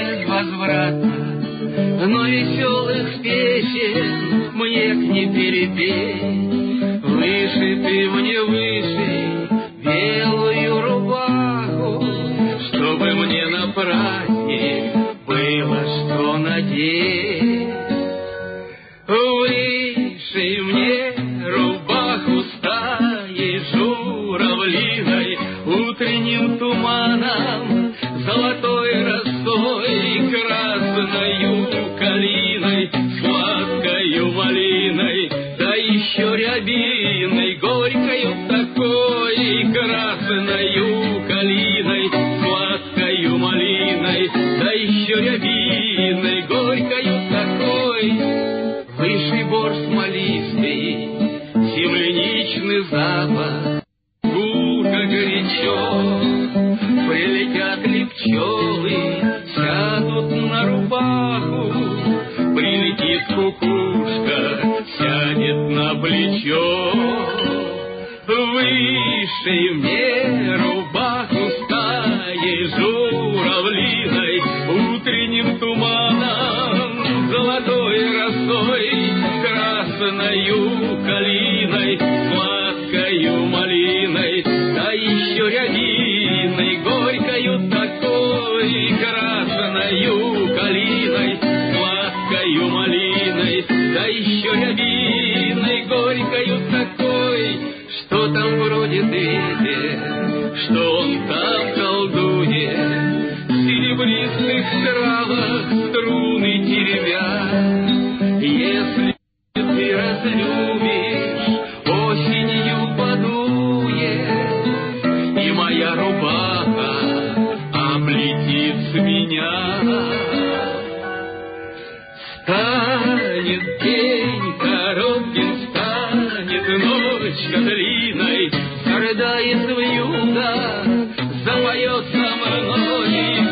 безвозвратно, но веселых песен мне не перепеть. Вышиты мне выше белую рубаху, чтобы мне на праздник было что надеть. Выши мне рубаху стаей журавлиной, утренним туманом, золотой росой, красною калиной, сладкою малиной, да еще рябиной, горькою такой, красною калиной, сладкою малиной, да еще рябиной, горькою такой. Выше бор смолистый, земляничный запах, гулко горячо, прилетят ли пчелы, сядут на рубаху, прилетит кукушка, сядет на плечо. Выше мне рубаху стаей журавлиной, утренним туманом, золотой росой, красною калиной, сладкою малиной, да еще рябиной, горькою такой, красною калиной, сладкою малиной, да еще рябиной, горькою такой. Что там бродит ветер, что он там колдует, в серебристых травах струны теребя. Если ты разлюбишь, осенью подует, и моя рубаха облетит с меня. Станет день коротким, станет ночка длинной, зарыдает вьюга, запоет со мной.